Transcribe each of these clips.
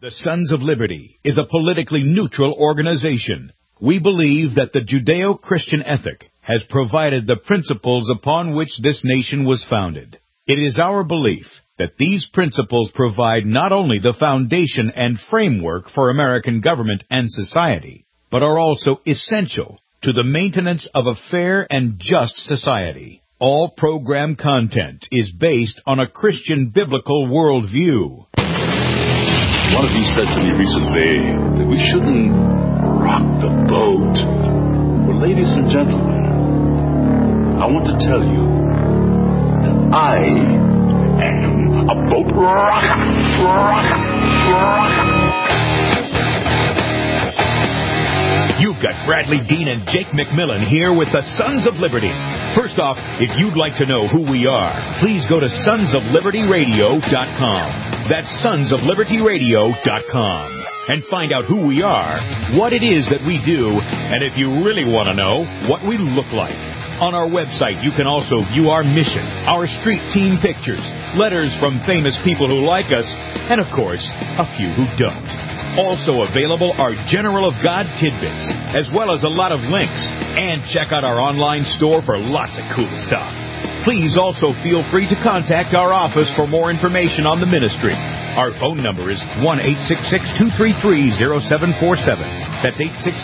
The Sons of Liberty is a politically neutral organization. We believe that the Judeo-Christian ethic has provided the principles upon which this nation was founded. It is our belief that these principles provide not only the foundation and framework for American government and society, but are also essential to the maintenance of a fair and just society. All program content is based on a Christian biblical worldview. One of you said to me recently that we shouldn't rock the boat. Well, ladies and gentlemen, I want to tell you that I am a boat rocker. You've got Bradley Dean and Jake McMillan here with the Sons of Liberty. First off, if you'd like to know who we are, please go to sonsoflibertyradio.com. That's sonsoflibertyradio.com. And find out who we are, what it is that we do, and if you really want to know, what we look like. On our website, you can also view our mission, our street team pictures, letters from famous people who like us, and of course, a few who don't. Also available are General of God tidbits, as well as a lot of links. And check out our online store for lots of cool stuff. Please also feel free to contact our office for more information on the ministry. Our phone number is 1-866-233-0747. That's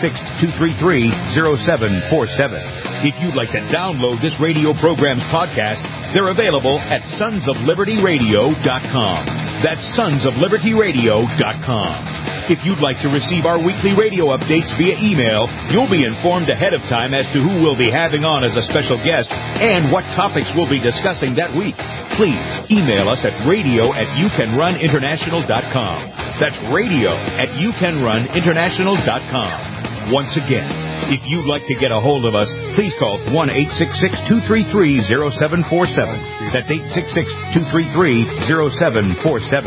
866-233-0747. If you'd like to download this radio program's podcast, they're available at sonsoflibertyradio.com. That's sonsoflibertyradio.com. If you'd like to receive our weekly radio updates via email, you'll be informed ahead of time as to who we'll be having on as a special guest and what topics we'll be discussing that week. Please email us at radio@youcanruninternational.com. That's radio@youcanruninternational.com. Once again, if you'd like to get a hold of us, please call 1-866-233-0747. That's 866-233-0747.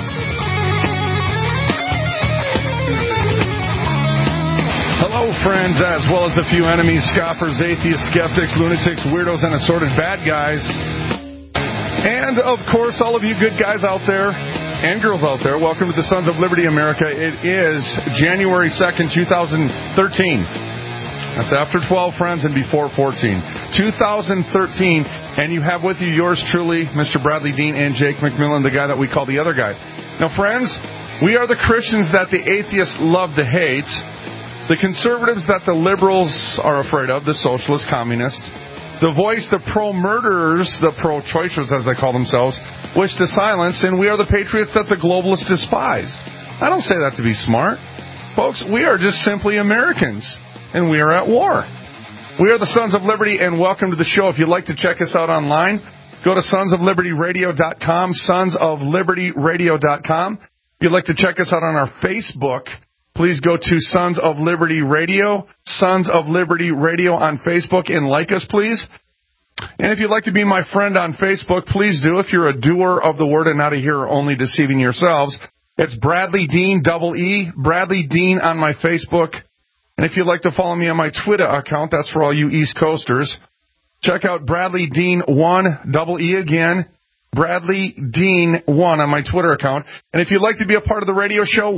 Hello, friends, as well as a few enemies, scoffers, atheists, skeptics, lunatics, weirdos, and assorted bad guys. And, of course, all of you good guys out there and girls out there, welcome to the Sons of Liberty America. It is January 2nd, 2013. That's after 12, friends, and before 14. 2013, and you have with you yours truly, Mr. Bradley Dean and Jake McMillan, the guy that we call the other guy. Now, friends, we are the Christians that the atheists love to hate, the conservatives that the liberals are afraid of, the socialist communists, the voice the pro-murderers, the pro-choicers as they call themselves, wish to silence, and we are the patriots that the globalists despise. I don't say that to be smart. Folks, we are just simply Americans, and we are at war. We are the Sons of Liberty, and welcome to the show. If you'd like to check us out online, go to sonsoflibertyradio.com, sonsoflibertyradio.com. If you'd like to check us out on our Facebook, please go to Sons of Liberty Radio, Sons of Liberty Radio on Facebook, and like us, please. And if you'd like to be my friend on Facebook, please do. If you're a doer of the word and not a hearer only deceiving yourselves, it's Bradley Dean, double E, Bradley Dean on my Facebook. And if you'd like to follow me on my Twitter account, that's for all you East Coasters, check out Bradley Dean 1, double E again, Bradley Dean 1 on my Twitter account. And if you'd like to be a part of the radio show,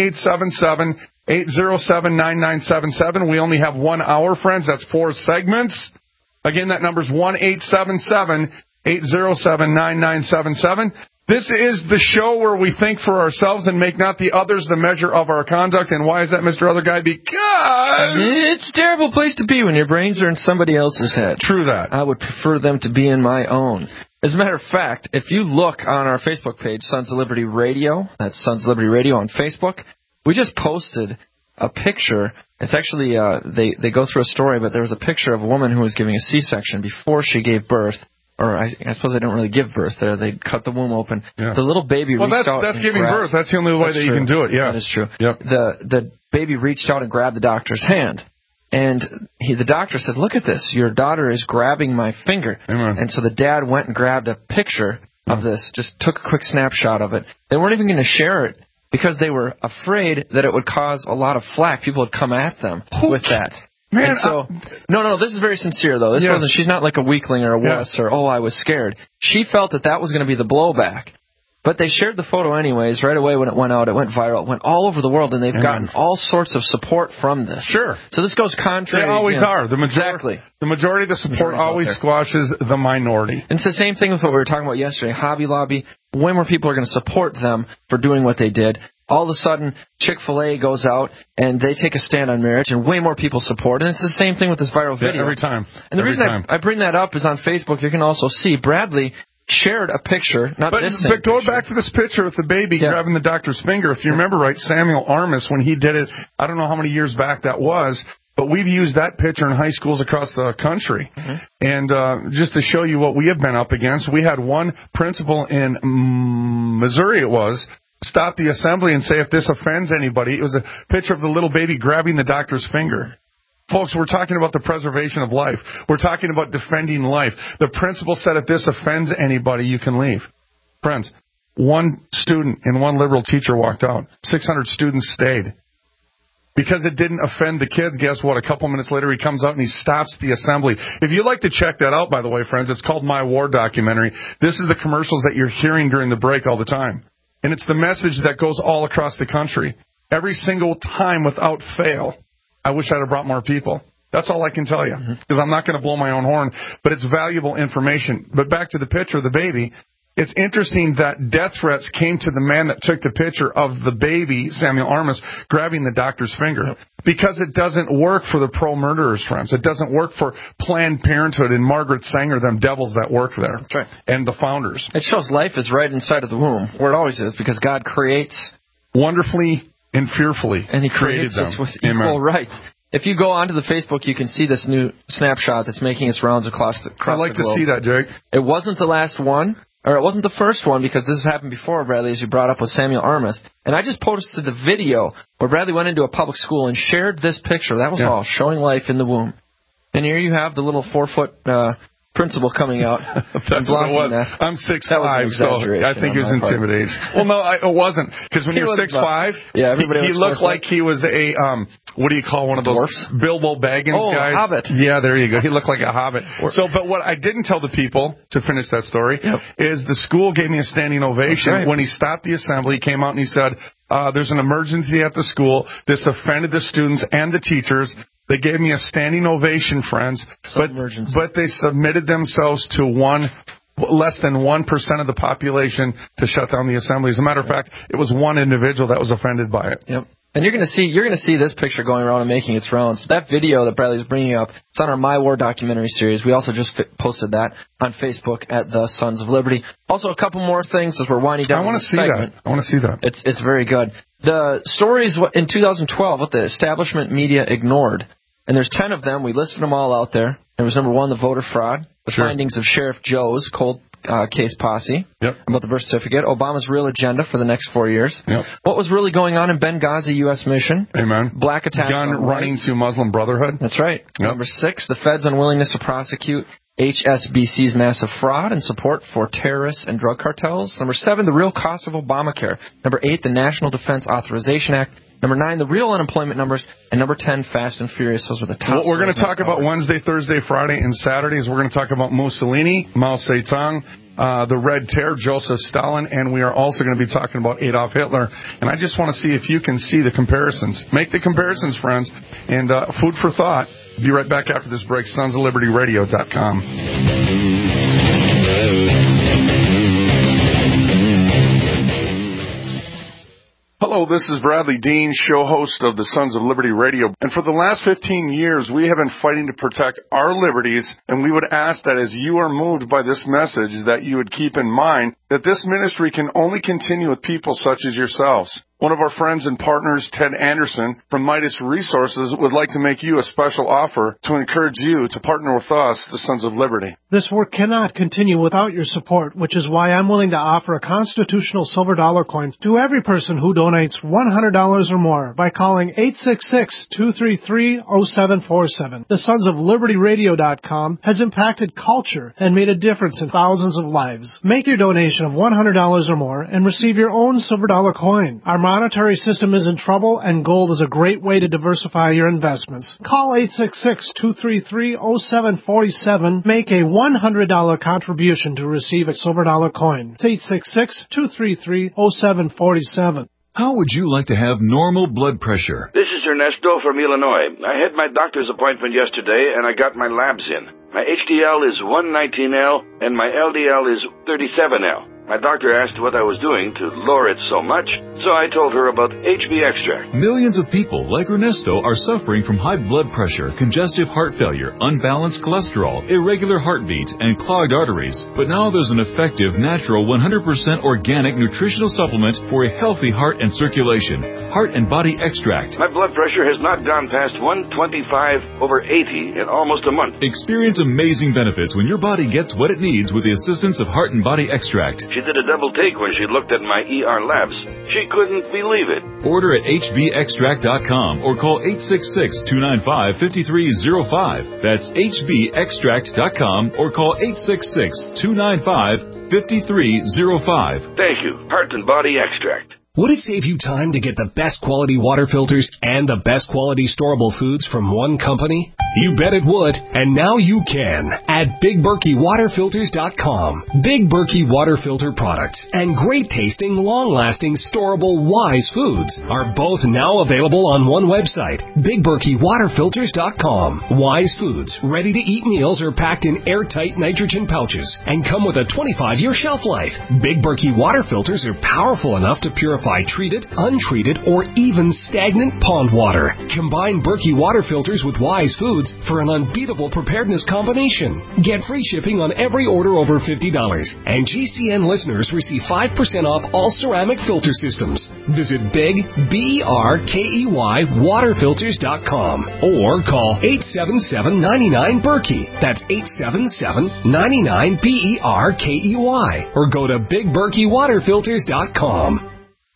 1-877-807-9977. We only have 1 hour, friends. That's 4 segments. Again, that number's 1-877-807-9977. This is the show where we think for ourselves and make not the others the measure of our conduct. And why is that, Mr. Other Guy? Because it's a terrible place to be when your brains are in somebody else's head. True that. I would prefer them to be in my own. As a matter of fact, if you look on our Facebook page, Sons of Liberty Radio, that's Sons of Liberty Radio on Facebook, we just posted a picture. It's actually, they go through a story, but there was a picture of a woman who was giving a C-section before she gave birth. Or I suppose they don't really give birth there. They cut the womb open. Yeah. The little baby reached out. That's giving birth. That's the only way that you can do it. Yeah, that is true. Yep. The baby reached out and grabbed the doctor's hand. And the doctor said, "Look at this. Your daughter is grabbing my finger." Amen. And so the dad went and grabbed a picture of this, just took a quick snapshot of it. They weren't even going to share it because they were afraid that it would cause a lot of flack. People would come at them with that. Man, and so, no, this is very sincere, though. This wasn't. She's not like a weakling or a wuss or, I was scared. She felt that was going to be the blowback. But they shared the photo anyways. Right away when it went out, it went viral. It went all over the world, and they've gotten all sorts of support from this. Sure. So this goes contrary. They always are. Exactly. The majority of the support always squashes the minority. And it's the same thing with what we were talking about yesterday. Hobby Lobby, way more people are going to support them for doing what they did. All of a sudden, Chick-fil-A goes out, and they take a stand on marriage, and way more people support. And it's the same thing with this viral video. Every time. And the reason I bring that up is on Facebook, you can also see Bradley shared a picture, but go back to this picture with the baby grabbing the doctor's finger. If you remember right, Samuel Armas, when he did it, I don't know how many years back that was, but we've used that picture in high schools across the country. Mm-hmm. And just to show you what we have been up against, we had one principal in Missouri, stop the assembly and say, if this offends anybody, it was a picture of the little baby grabbing the doctor's finger. Folks, we're talking about the preservation of life. We're talking about defending life. The principal said, if this offends anybody, you can leave. Friends, one student and one liberal teacher walked out. 600 students stayed. Because it didn't offend the kids, guess what? A couple minutes later, he comes out and he stops the assembly. If you'd like to check that out, by the way, friends, it's called My War Documentary. This is the commercials that you're hearing during the break all the time. And it's the message that goes all across the country. Every single time without fail. I wish I'd have brought more people. That's all I can tell you. Because I'm not going to blow my own horn. But it's valuable information. But back to the picture of the baby. It's interesting that death threats came to the man that took the picture of the baby, Samuel Armas, grabbing the doctor's finger. Because it doesn't work for the pro-murderers, friends. It doesn't work for Planned Parenthood and Margaret Sanger, them devils that work there. That's right. And the founders. It shows life is right inside of the womb, where it always is, because God creates wonderfully and fearfully. And He creates us with equal rights. If you go onto the Facebook, you can see this new snapshot that's making its rounds across the globe. I'd like to see that, Jake. It wasn't the last one. Or it wasn't the first one, because this has happened before, Bradley, as you brought up with Samuel Armas. And I just posted the video where Bradley went into a public school and shared this picture. That was all showing life in the womb. And here you have the little 4-foot principal coming out. That's what it was. I'm 6'5", so I think it was intimidation. Well, no, it wasn't. Because when you're 6'5", he looked like he was a, what do you call one of those? Dwarfs? Bilbo Baggins guys? Hobbit. Yeah, there you go. He looked like a hobbit. But what I didn't tell the people, to finish that story, is the school gave me a standing ovation. When he stopped the assembly, he came out and he said, there's an emergency at the school. This offended the students and the teachers. They gave me a standing ovation, friends, but they submitted themselves to less than 1% of the population to shut down the assembly. As a matter of fact, it was one individual that was offended by it. Yep. And you're going to see this picture going around and making its rounds. But that video that Bradley's bringing up, it's on our My War documentary series. We also just posted that on Facebook at the Sons of Liberty. Also, a couple more things as we're winding down. I want to see that. It's very good. The stories in 2012 what the establishment media ignored, and there's 10 of them. We listed them all out there. There was number 1, the voter fraud, the findings of Sheriff Joe's cold case posse about the birth certificate, Obama's real agenda for the next 4 years, what was really going on in Benghazi U.S. mission, black attacks gun on running to Muslim Brotherhood. That's right. Number 6, the Fed's unwillingness to prosecute HSBC's massive fraud and support for terrorists and drug cartels. Number 7, the real cost of Obamacare. Number 8, the National Defense Authorization Act. Number 9, the real unemployment numbers. And number 10, Fast and Furious. Those are the top. What we're going to talk about Wednesday, Thursday, Friday, and Saturday is we're going to talk about Mussolini, Mao Zedong, the Red Terror, Joseph Stalin, and we are also going to be talking about Adolf Hitler. And I just want to see if you can see the comparisons. Make the comparisons, friends. And food for thought. Be right back after this break. SonsOfLibertyRadio.com. Hello, this is Bradley Dean, show host of the Sons of Liberty Radio. And for the last 15 years, we have been fighting to protect our liberties, and we would ask that as you are moved by this message, that you would keep in mind that this ministry can only continue with people such as yourselves. One of our friends and partners, Ted Anderson, from Midas Resources, would like to make you a special offer to encourage you to partner with us, the Sons of Liberty. This work cannot continue without your support, which is why I'm willing to offer a constitutional silver dollar coin to every person who donates $100 or more by calling 866-233-0747. The Sons of Liberty Radio.com has impacted culture and made a difference in thousands of lives. Make your donation of $100 or more and receive your own silver dollar coin. Our monetary system is in trouble, and gold is a great way to diversify your investments. Call 866-233-0747. Make a $100 contribution to receive a silver dollar coin. It's 866-233-0747. How would you like to have normal blood pressure? This is Ernesto from Illinois. I had my doctor's appointment yesterday, and I got my labs in. My HDL is 119L, and my LDL is 37L. My doctor asked what I was doing to lower it so much, so I told her about HB Extract. Millions of people like Ernesto are suffering from high blood pressure, congestive heart failure, unbalanced cholesterol, irregular heartbeat, and clogged arteries. But now there's an effective, natural, 100% organic nutritional supplement for a healthy heart and circulation. Heart and Body Extract. My blood pressure has not gone past 125/80 in almost a month. Experience amazing benefits when your body gets what it needs with the assistance of Heart and Body Extract. She did a double take when she looked at my ER labs. She couldn't believe it. Order at hbextract.com or call 866-295-5305. That's hbextract.com or call 866-295-5305. Thank you. Heart and Body Extract. Would it save you time to get the best quality water filters and the best quality storable foods from one company? You bet it would, and now you can at BigBerkeyWaterFilters.com. Big Berkey water filter products and great tasting, long-lasting, storable Wise foods are both now available on one website, BigBerkeyWaterFilters.com. Wise foods, ready-to-eat meals are packed in airtight nitrogen pouches and come with a 25-year shelf life. Big Berkey water filters are powerful enough to purify treated, untreated, or even stagnant pond water. Combine Berkey water filters with Wise foods for an unbeatable preparedness combination. Get free shipping on every order over $50. And GCN listeners receive 5% off all ceramic filter systems. Visit BigBerkey waterfilters.com or call 877-99-BERKEY. That's 877-99-BERKEY. Or go to BigBerkeyWaterFilters.com.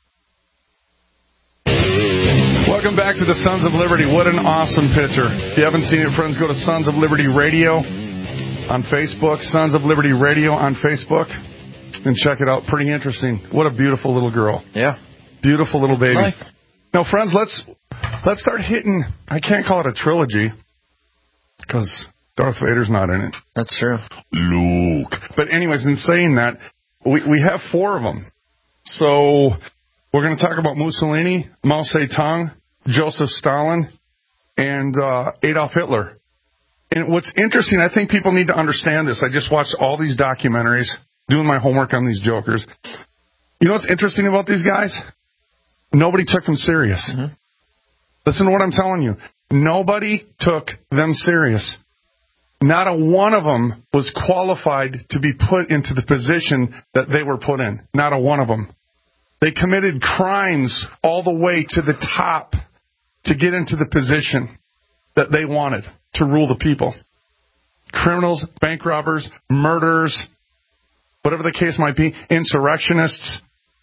Welcome back to the Sons of Liberty. What an awesome picture. If you haven't seen it, friends, go to Sons of Liberty Radio on Facebook, Sons of Liberty Radio on Facebook, and check it out. Pretty interesting. What a beautiful little girl. Yeah. Beautiful little baby. Nice. Now, friends, let's start hitting, I can't call it a trilogy, because Darth Vader's not in it. That's true. Luke. But anyways, in saying that, we have 4 of them. So we're going to talk about Mussolini, Mao Zedong, Joseph Stalin, and Adolf Hitler. And what's interesting, I think people need to understand this. I just watched all these documentaries, doing my homework on these jokers. You know what's interesting about these guys? Nobody took them serious. Mm-hmm. Listen to what I'm telling you. Nobody took them serious. Not a one of them was qualified to be put into the position that they were put in. Not a one of them. They committed crimes all the way to the top to get into the position that they wanted to rule the people. Criminals, bank robbers, murderers, whatever the case might be, insurrectionists,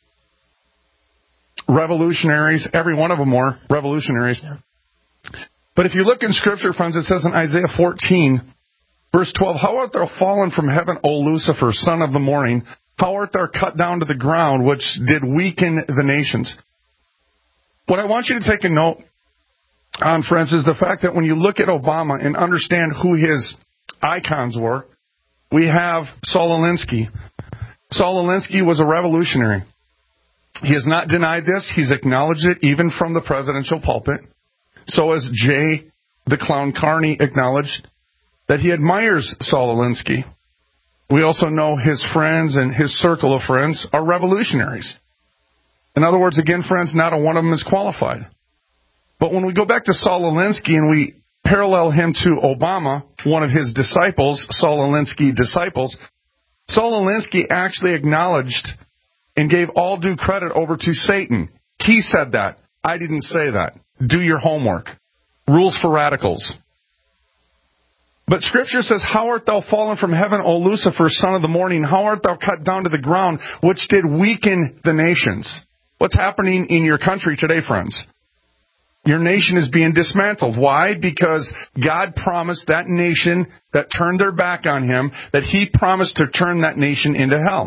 revolutionaries, every one of them were revolutionaries. Yeah. But if you look in Scripture, friends, it says in Isaiah 14, verse 12, "How art thou fallen from heaven, O Lucifer, son of the morning? How art thou cut down to the ground, which did weaken the nations?" What I want you to take a note on, friends, is the fact that when you look at Obama and understand who his icons were, we have Saul Alinsky. Saul Alinsky was a revolutionary. He has not denied this. He's acknowledged it even from the presidential pulpit. So has Jay the Clown Carney acknowledged that he admires Saul Alinsky. We also know his friends and his circle of friends are revolutionaries. In other words, again, friends, not a one of them is qualified. But when we go back to Saul Alinsky and we parallel him to Obama, one of his disciples, Saul Alinsky disciples, Saul Alinsky actually acknowledged and gave all due credit over to Satan. He said that. I didn't say that. Do your homework. Rules for radicals. But Scripture says, "How art thou fallen from heaven, O Lucifer, son of the morning? How art thou cut down to the ground, which did weaken the nations?" What's happening in your country today, friends? Your nation is being dismantled. Why? Because God promised that nation that turned their back on Him, that He promised to turn that nation into hell.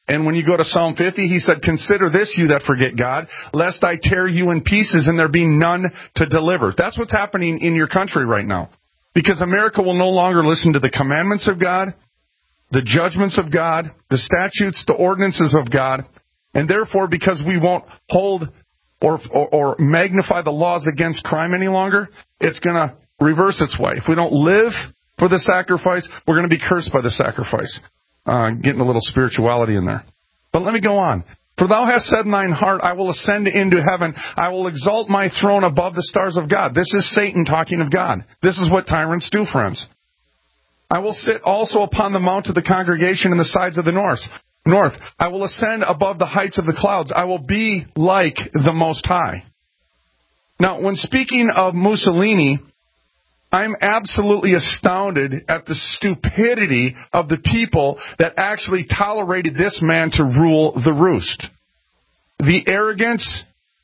And when you go to Psalm 50, he said, consider this, you that forget God, lest I tear you in pieces and there be none to deliver. That's what's happening in your country right now. Because America will no longer listen to the commandments of God, the judgments of God, the statutes, the ordinances of God. And therefore, because we won't hold or magnify the laws against crime any longer, it's going to reverse its way. If we don't live for the sacrifice, we're going to be cursed by the sacrifice. Getting a little spirituality in there. But let me go on. For thou hast said in thine heart, I will ascend into heaven. I will exalt my throne above the stars of God. This is Satan talking of God. This is what tyrants do, friends. I will sit also upon the mount of the congregation in the sides of the north. I will ascend above the heights of the clouds. I will be like the Most High. Now, when speaking of Mussolini, I'm absolutely astounded at the stupidity of the people that actually tolerated this man to rule the roost. The arrogance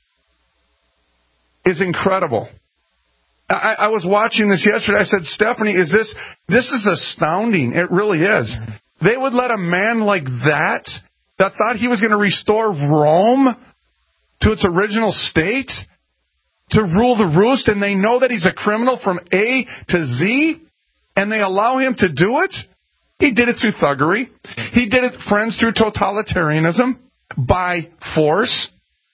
is incredible. I was watching this yesterday. I said, Stephanie, this is astounding. It really is. They would let a man like that thought he was going to restore Rome to its original state, to rule the roost, and they know that he's a criminal from A to Z, and they allow him to do it? He did it through thuggery. He did it, friends, through totalitarianism, by force.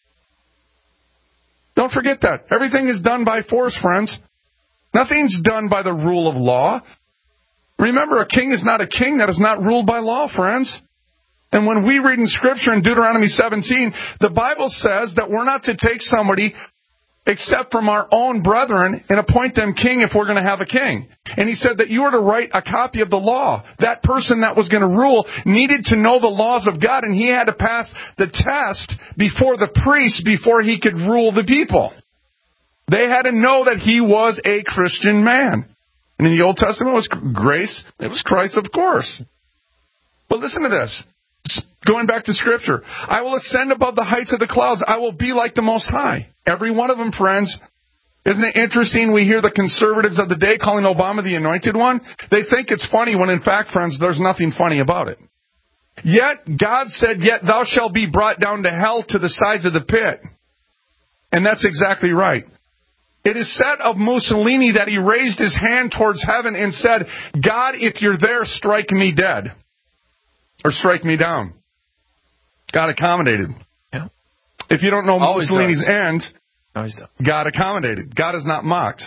Don't forget that. Everything is done by force, friends. Nothing's done by the rule of law. Remember, a king is not a king that is not ruled by law, friends. And when we read in Scripture in Deuteronomy 17, the Bible says that we're not to take somebody except from our own brethren and appoint them king if we're going to have a king. And he said that you were to write a copy of the law. That person that was going to rule needed to know the laws of God, and he had to pass the test before the priest before he could rule the people. They had to know that he was a Christian man. And in the Old Testament, it was grace. It was Christ, of course. But listen to this. Going back to Scripture. I will ascend above the heights of the clouds. I will be like the Most High. Every one of them, friends. Isn't it interesting we hear the conservatives of the day calling Obama the anointed one? They think it's funny when, in fact, friends, there's nothing funny about it. Yet, God said, yet thou shalt be brought down to hell to the sides of the pit. And that's exactly right. It is said of Mussolini that he raised his hand towards heaven and said, God, if you're there, strike me dead. Or strike me down. God accommodated. Yeah. If you don't know Mussolini's end, God accommodated. God is not mocked.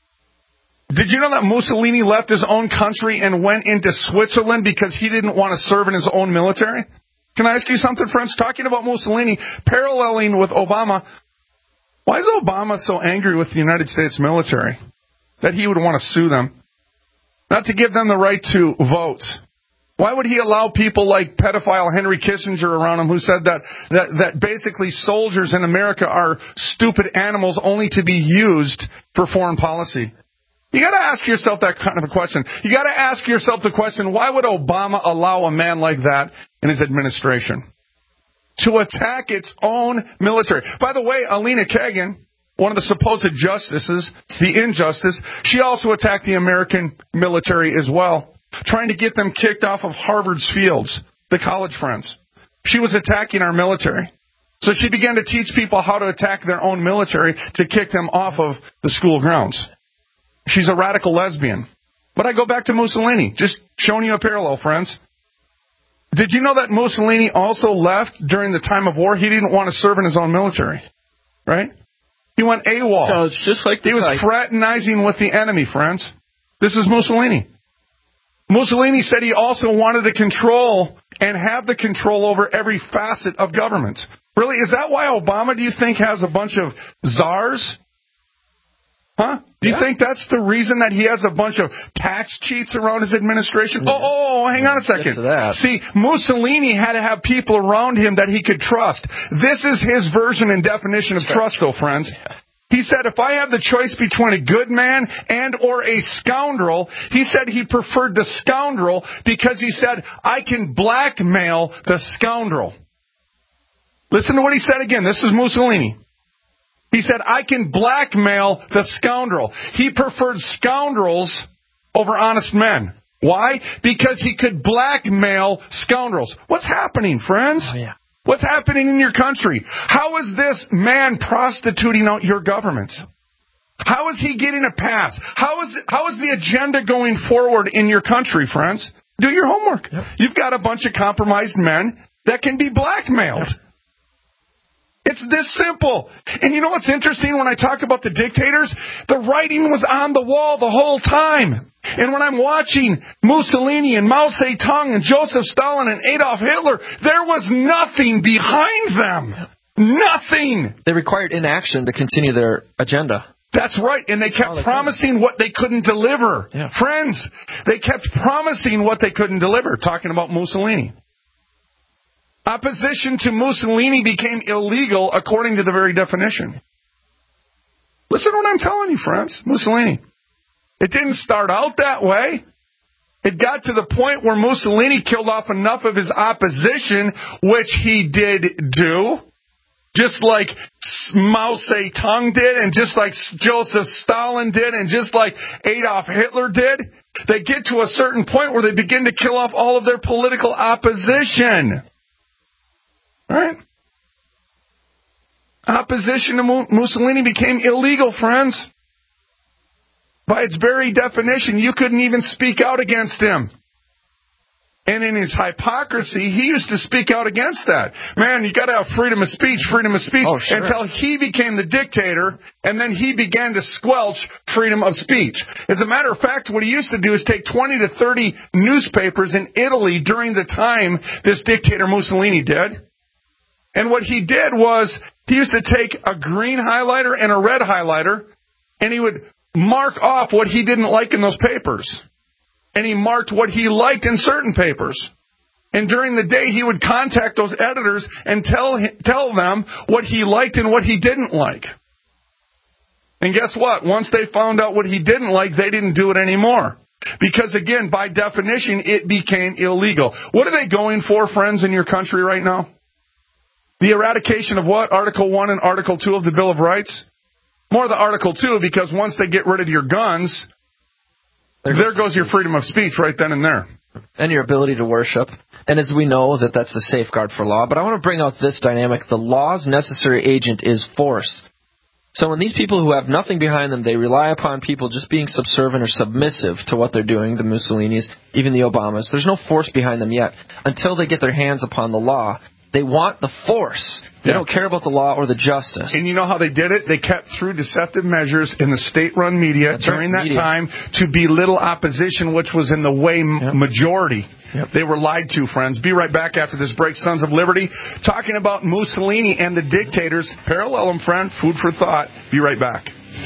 Did you know that Mussolini left his own country and went into Switzerland because he didn't want to serve in his own military? Can I ask you something, friends? Talking about Mussolini, paralleling with Obama, why is Obama so angry with the United States military that he would want to sue them? Not to give them the right to vote. Why would he allow people like pedophile Henry Kissinger around him who said that basically soldiers in America are stupid animals only to be used for foreign policy? You got to ask yourself that kind of a question. You got to ask yourself the question, why would Obama allow a man like that in his administration to attack its own military? By the way, Alina Kagan, one of the supposed justices, the injustice, she also attacked the American military as well, trying to get them kicked off of Harvard's fields, the college friends. She was attacking our military. So she began to teach people how to attack their own military to kick them off of the school grounds. She's a radical lesbian. But I go back to Mussolini, just showing you a parallel, friends. Did you know that Mussolini also left during the time of war? He didn't want to serve in his own military, right? He went AWOL. So it's just like he was fraternizing with the enemy, friends. This is Mussolini. Mussolini said he also wanted to control and have the control over every facet of government. Really, is that why Obama, do you think, has a bunch of czars? Huh? Do you think that's the reason that he has a bunch of tax cheats around his administration? Hang on a second. See, Mussolini had to have people around him that he could trust. This is his version and definition of trust, though, friends. Yeah. He said, if I have the choice between a good man and or a scoundrel, he said he preferred the scoundrel because he said, I can blackmail the scoundrel. Listen to what he said again. This is Mussolini. He said, I can blackmail the scoundrel. He preferred scoundrels over honest men. Why? Because he could blackmail scoundrels. What's happening, friends? Oh, yeah. What's happening in your country? How is this man prostituting out your governments? How is he getting a pass? How is the agenda going forward in your country, friends? Do your homework. Yep. You've got a bunch of compromised men that can be blackmailed. Yep. It's this simple. And you know what's interesting when I talk about the dictators? The writing was on the wall the whole time. And when I'm watching Mussolini and Mao Zedong and Joseph Stalin and Adolf Hitler, there was nothing behind them. Nothing. They required inaction to continue their agenda. That's right. And they kept promising what they couldn't deliver. Yeah. Friends, they kept promising what they couldn't deliver, talking about Mussolini. Opposition to Mussolini became illegal according to the very definition. Listen to what I'm telling you, friends. Mussolini. It didn't start out that way. It got to the point where Mussolini killed off enough of his opposition, which he did do, just like Mao Zedong did, and just like Joseph Stalin did, and just like Adolf Hitler did. They get to a certain point where they begin to kill off all of their political opposition. Right? Opposition to Mussolini became illegal, friends. By its very definition, you couldn't even speak out against him. And in his hypocrisy, he used to speak out against that. Man, you got to have freedom of speech, until he became the dictator, and then he began to squelch freedom of speech. As a matter of fact, what he used to do is take 20 to 30 newspapers in Italy during the time this dictator Mussolini did. And what he did was he used to take a green highlighter and a red highlighter, and he would mark off what he didn't like in those papers. And he marked what he liked in certain papers. And during the day, he would contact those editors and tell them what he liked and what he didn't like. And guess what? Once they found out what he didn't like, they didn't do it anymore. Because, again, by definition, it became illegal. What are they going for, friends, in your country right now? The eradication of what? Article 1 and Article 2 of the Bill of Rights? More the Article 2, because once they get rid of your guns, there goes your freedom of speech right then and there. And your ability to worship. And as we know, that's a safeguard for law. But I want to bring out this dynamic. The law's necessary agent is force. So when these people who have nothing behind them, they rely upon people just being subservient or submissive to what they're doing, the Mussolinis, even the Obamas. There's no force behind them yet until they get their hands upon the law. They want the force. They don't care about the law or the justice. And you know how they did it? They kept through deceptive measures in the state-run media during that time to belittle opposition, which was in the way majority. Yep. They were lied to, friends. Be right back after this break. Sons of Liberty, talking about Mussolini and the dictators. Parallel them, friend. Food for thought. Be right back.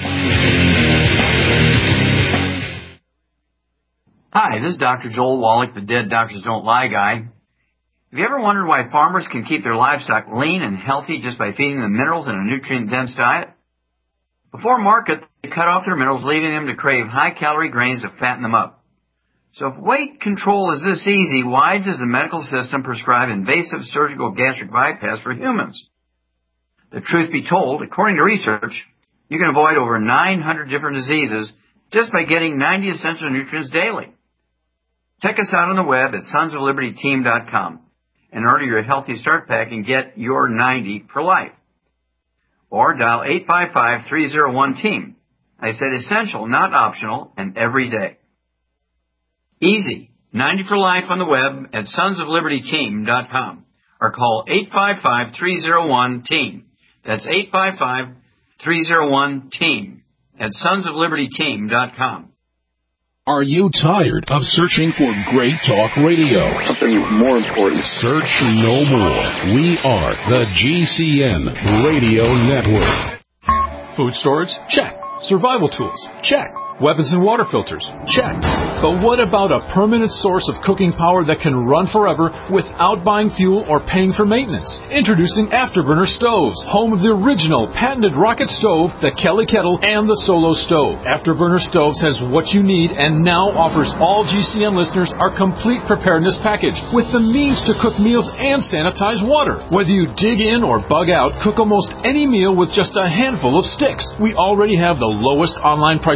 Hi, this is Dr. Joel Wallach, the Dead Doctors Don't Lie guy. Have you ever wondered why farmers can keep their livestock lean and healthy just by feeding them minerals in a nutrient-dense diet? Before market, they cut off their minerals, leaving them to crave high-calorie grains to fatten them up. So if weight control is this easy, why does the medical system prescribe invasive surgical gastric bypass for humans? The truth be told, according to research, you can avoid over 900 different diseases just by getting 90 essential nutrients daily. Check us out on the web at sonsoflibertyteam.com. and order your Healthy Start Pack and get your 90 for life. Or dial 855-301-TEAM. I said essential, not optional, and every day. Easy. 90 for life on the web at sonsoflibertyteam.com. Or call 855-301-TEAM. That's 855-301-TEAM at sonsoflibertyteam.com. Are you tired of searching for great talk radio? Something more important. Search no more. We are the GCN Radio Network. Food storage? Check. Survival tools? Check. Weapons and water filters? Check. But what about a permanent source of cooking power that can run forever without buying fuel or paying for maintenance? Introducing Afterburner Stoves, home of the original patented rocket stove, the Kelly Kettle, and the Solo Stove. Afterburner Stoves has what you need and now offers all GCN listeners our complete preparedness package with the means to cook meals and sanitize water. Whether you dig in or bug out, cook almost any meal with just a handful of sticks. We already have the lowest online prices guaranteed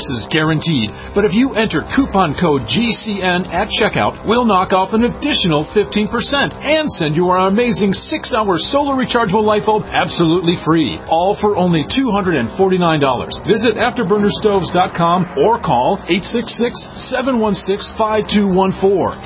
guaranteed. But if you enter coupon code GCN at checkout, we'll knock off an additional 15% and send you our amazing 6-hour solar rechargeable light bulb absolutely free. All for only $249. Visit AfterburnerStoves.com or call 866-716-5214.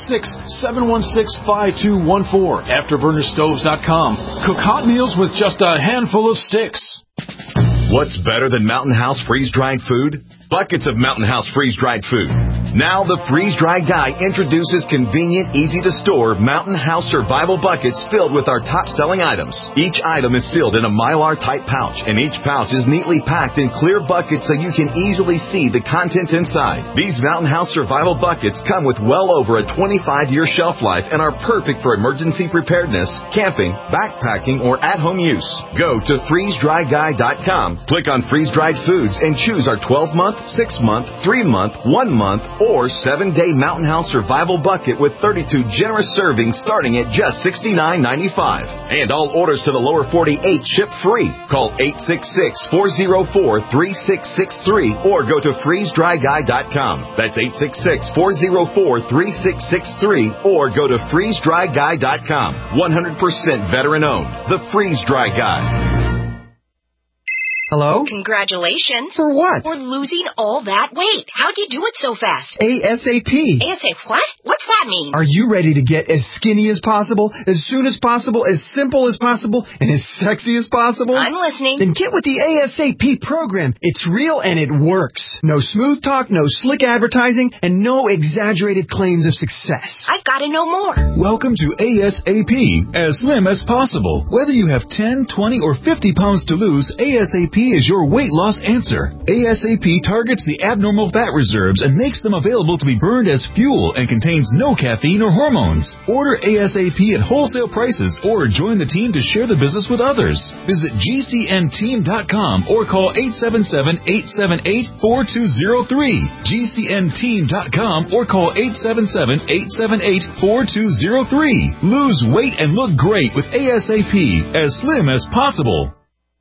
866-716-5214. AfterburnerStoves.com. Cook hot meals with just a handful of sticks. What's better than Mountain House freeze-dried food? Buckets of Mountain House freeze-dried food. Now the freeze-dried guy introduces convenient, easy-to-store Mountain House survival buckets filled with our top-selling items. Each item is sealed in a Mylar-type pouch, and each pouch is neatly packed in clear buckets so you can easily see the contents inside. These Mountain House survival buckets come with well over a 25-year shelf life and are perfect for emergency preparedness, camping, backpacking, or at-home use. Go to freezedryguy.com, click on freeze-dried foods, and choose our 12-month, 6-month, 3-month, 1-month, or 7-day Mountain House survival bucket with 32 generous servings starting at just $69.95. And all orders to the lower 48 ship free. Call 866-404-3663 or go to freezedryguy.com. That's 866-404-3663 or go to freezedryguy.com. 100% veteran owned. The Freeze Dry Guy. Hello? Congratulations. For what? For losing all that weight. How'd you do it so fast? ASAP. ASAP what? What's that mean? Are you ready to get as skinny as possible, as soon as possible, as simple as possible, and as sexy as possible? I'm listening. Then get with the ASAP program. It's real and it works. No smooth talk, no slick advertising, and no exaggerated claims of success. I've got to know more. Welcome to ASAP, as slim as possible. Whether you have 10, 20, or 50 pounds to lose, ASAP is your weight loss answer. ASAP targets the abnormal fat reserves and makes them available to be burned as fuel and contains no caffeine or hormones. Order ASAP at wholesale prices or join the team to share the business with others. Visit GCNteam.com or call 877-878-4203. GCNteam.com or call 877-878-4203. Lose weight and look great with ASAP, as slim as possible.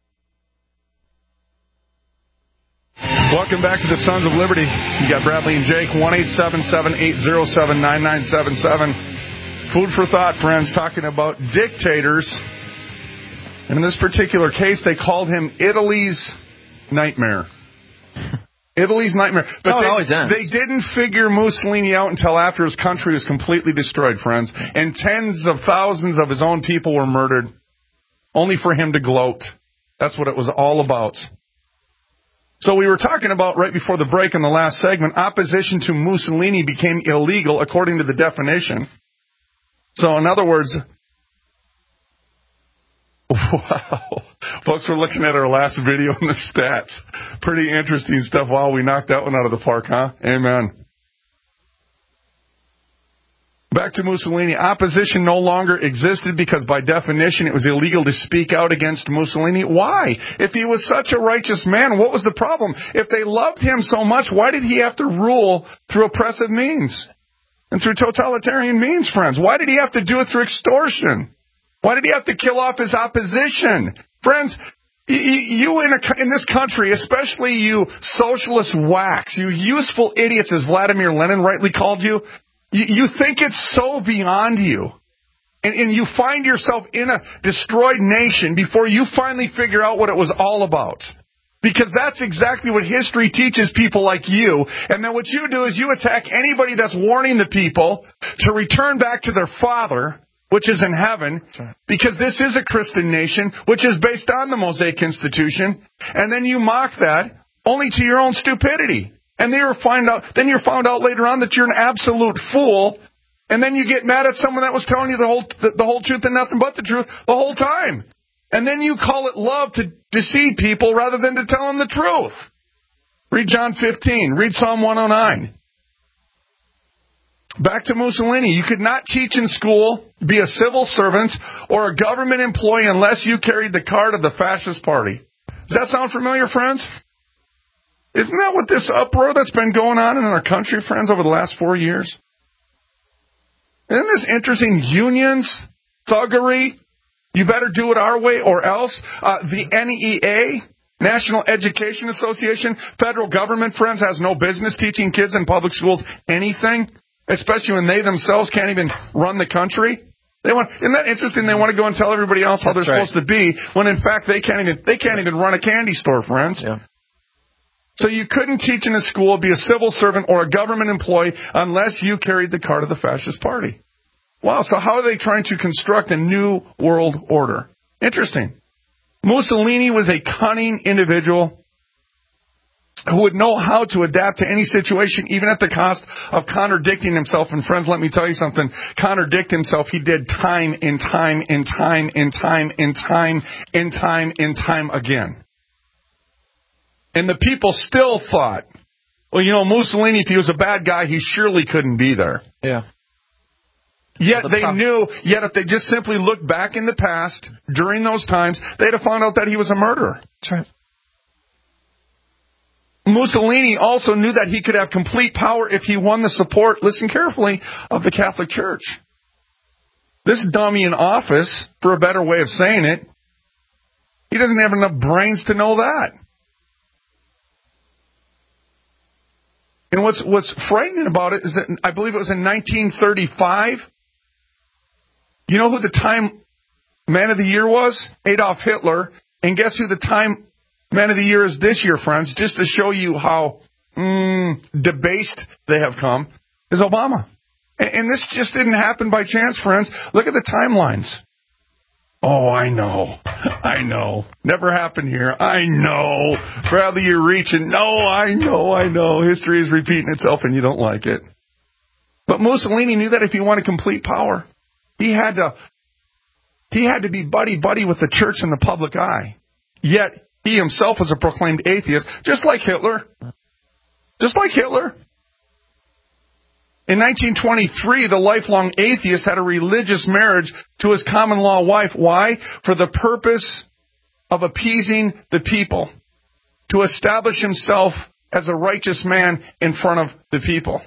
Welcome back to the Sons of Liberty. You got Bradley and Jake, 1-877-807-9977. Food for thought, friends, talking about dictators. And in this particular case, they called him Italy's nightmare. Italy's nightmare. But it always ends. They didn't figure Mussolini out until after his country was completely destroyed, friends. And tens of thousands of his own people were murdered, only for him to gloat. That's what it was all about. So we were talking about right before the break in the last segment, opposition to Mussolini became illegal according to the definition. So in other words, wow. Folks, we're looking at our last video and the stats. Pretty interesting stuff. Wow, we knocked that one out of the park, huh? Amen. Back to Mussolini. Opposition no longer existed because by definition it was illegal to speak out against Mussolini. Why? If he was such a righteous man, what was the problem? If they loved him so much, why did he have to rule through oppressive means and through totalitarian means, friends? Why did he have to do it through extortion? Why did he have to kill off his opposition? Friends, you in this country, especially you socialist whacks, you useful idiots, as Vladimir Lenin rightly called you, you think it's so beyond you. And you find yourself in a destroyed nation before you finally figure out what it was all about. Because that's exactly what history teaches people like you. And then what you do is you attack anybody that's warning the people to return back to their Father, which is in heaven, because this is a Christian nation, which is based on the Mosaic Institution. And then you mock that only to your own stupidity. And then you're found out later on that you're an absolute fool, and then you get mad at someone that was telling you the whole truth and nothing but the truth the whole time. And then you call it love to deceive people rather than to tell them the truth. Read John 15. Read Psalm 109. Back to Mussolini. You could not teach in school, be a civil servant, or a government employee unless you carried the card of the fascist party. Does that sound familiar, friends? Isn't that what this uproar that's been going on in our country, friends, over the last 4 years? Isn't this interesting? Unions, thuggery, you better do it our way or else. The NEA, National Education Association, federal government, friends, has no business teaching kids in public schools anything, especially when they themselves can't even run the country. Isn't that interesting? They want to go and tell everybody else how they're supposed to be, when in fact they can't even run a candy store, friends. Yeah. So you couldn't teach in a school, be a civil servant, or a government employee unless you carried the card of the fascist party. Wow, so how are they trying to construct a new world order? Interesting. Mussolini was a cunning individual who would know how to adapt to any situation, even at the cost of contradicting himself. And friends, let me tell you something. Contradict himself, he did time and time and time and time and time and time and time again. And the people still thought, well, you know, Mussolini, if he was a bad guy, he surely couldn't be there. Yeah. Yet they knew, yet if they just simply looked back in the past, during those times, they'd have found out that he was a murderer. That's right. Mussolini also knew that he could have complete power if he won the support, listen carefully, of the Catholic Church. This dummy in office, for a better way of saying it, he doesn't have enough brains to know that. And what's frightening about it is that I believe it was in 1935. You know who the Time Man of the Year was? Adolf Hitler. And guess who the Time Man of the Year is this year, friends? Just to show you how debased they have come, is Obama. And this just didn't happen by chance, friends. Look at the timelines. Oh, I know. Never happened here. I know. Bradley, you're reaching. No, I know. History is repeating itself and you don't like it. But Mussolini knew that if he wanted complete power, he had to be buddy-buddy with the church in the public eye. Yet, he himself was a proclaimed atheist, just like Hitler. In 1923, the lifelong atheist had a religious marriage to his common-law wife. Why? For the purpose of appeasing the people, to establish himself as a righteous man in front of the people.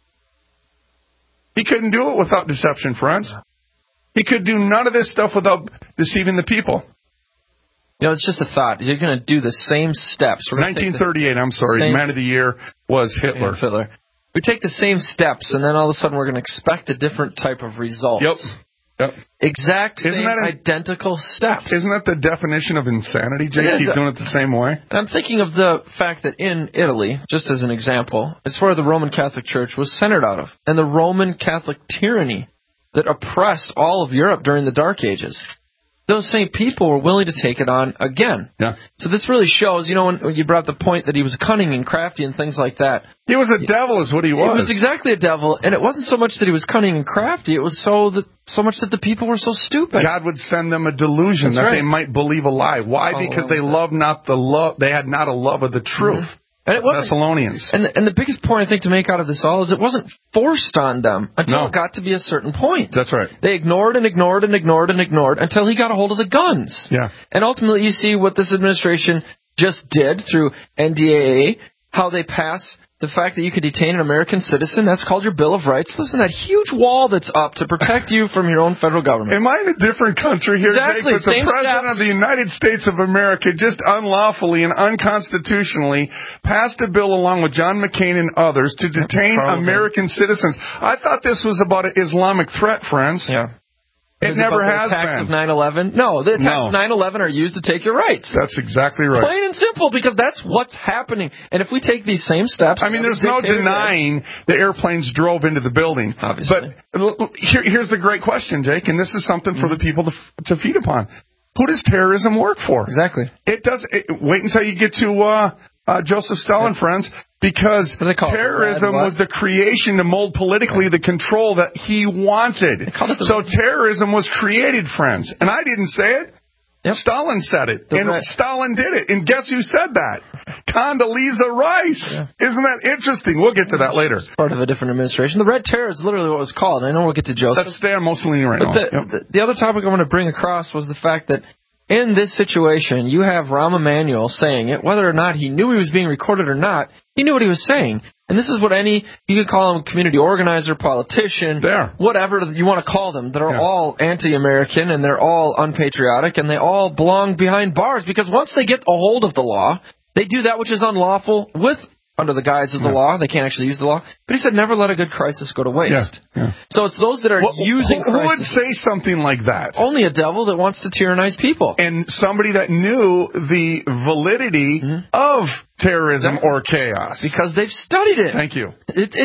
He couldn't do it without deception, friends. He could do none of this stuff without deceiving the people. You know, it's just a thought. You're going to do the same steps. 1938, Man of the Year was Hitler. Yeah, Hitler. We take the same steps, and then all of a sudden we're going to expect a different type of result. Yep. Exact same identical steps. Isn't that the definition of insanity, Jake? Keep doing it the same way? I'm thinking of the fact that in Italy, just as an example, it's where the Roman Catholic Church was centered out of. And the Roman Catholic tyranny that oppressed all of Europe during the Dark Ages. Those same people were willing to take it on again. Yeah. So this really shows, you know, when you brought up the point that he was cunning and crafty and things like that. He was a devil is what he was. He was exactly a devil, and it wasn't so much that he was cunning and crafty, it was so much that the people were so stupid. God would send them a delusion that they might believe a lie. Why? Because they they had not a love of the truth. Mm-hmm. And it wasn't, Thessalonians. And the biggest point I think to make out of this all is it wasn't forced on them until it got to be a certain point. That's right. They ignored and ignored and ignored and ignored until he got a hold of the guns. Yeah. And ultimately you see what this administration just did through NDAA, how they pass the fact that you could detain an American citizen. That's called your Bill of Rights. Listen, that huge wall that's up to protect you from your own federal government. Am I in a different country here, exactly. Jake? But the President of the United States of America just unlawfully and unconstitutionally passed a bill along with John McCain and others to detain American citizens. I thought this was about an Islamic threat, friends. Yeah. It never has been. The attacks of 9/11? No, the attacks of 9/11 are used to take your rights. That's exactly right. Plain and simple, because that's what's happening. And if we take these same steps... I mean, there's no denying the airplanes drove into the building. Obviously. But here's the great question, Jake, and this is something for the people to feed upon. Who does terrorism work for? Exactly. Wait until you get to Joseph Stalin, friends, because terrorism was the creation to mold politically the control that he wanted. So terrorism was created, friends. And I didn't say it. Yep. Stalin said it. Stalin did it. And guess who said that? Condoleezza Rice. Yeah. Isn't that interesting? We'll get to that later. It's part of a different administration. The Red Terror is literally what it was called. I know we'll get to Joseph. Let's stay on Mussolini right now. The other topic I want to bring across was the fact that in this situation, you have Rahm Emanuel saying it, whether or not he knew he was being recorded or not, he knew what he was saying. And this is what you could call them community organizer, politician, whatever you want to call them. They're all anti-American and they're all unpatriotic and they all belong behind bars because once they get a hold of the law, they do that which is unlawful under the guise of the law. They can't actually use the law. But he said never let a good crisis go to waste. So it's those that are using crisis. Who would say something like that? Only a devil that wants to tyrannize people. And somebody that knew the validity of terrorism or chaos. Because they've studied it. Thank you.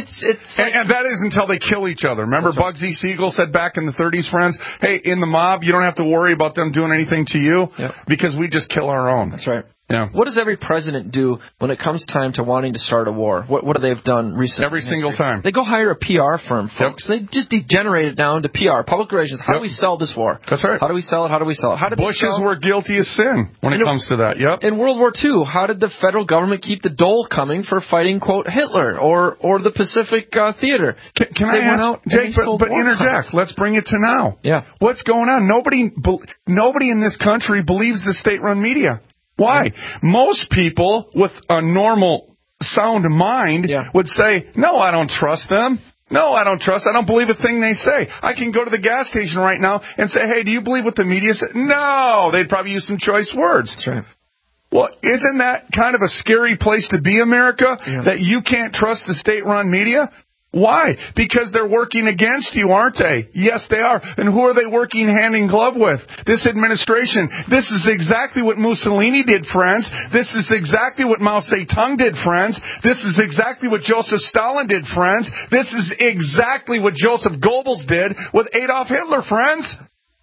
And that is until they kill each other. Remember Bugsy Siegel said back in the 30s, friends, hey, in the mob, you don't have to worry about them doing anything to you because we just kill our own. That's right. Yeah. What does every president do when it comes time to wanting to start a war? What have they done recently? Every single time. They go hire a PR firm, folks. They just degenerate it down to PR, public relations. How do we sell this war? That's right. How do we sell it? How do we sell it? How did Bushes were guilty of sin when it comes to that. In World War II, how did the federal government keep the dole coming for fighting, quote, Hitler or the Pacific Theater? Can I ask, Jake, but interject. Let's bring it to now. Yeah. What's going on? Nobody in this country believes the state-run media. Why? Most people with a normal, sound mind would say, no, I don't trust them. No, I don't trust. I don't believe a thing they say. I can go to the gas station right now and say, hey, do you believe what the media said? No. They'd probably use some choice words. That's right. Well, isn't that kind of a scary place to be, America, that you can't trust the state-run media? Why? Because they're working against you, aren't they? Yes, they are. And who are they working hand in glove with? This administration. This is exactly what Mussolini did, friends. This is exactly what Mao Zedong did, friends. This is exactly what Joseph Stalin did, friends. This is exactly what Joseph Goebbels did with Adolf Hitler, friends.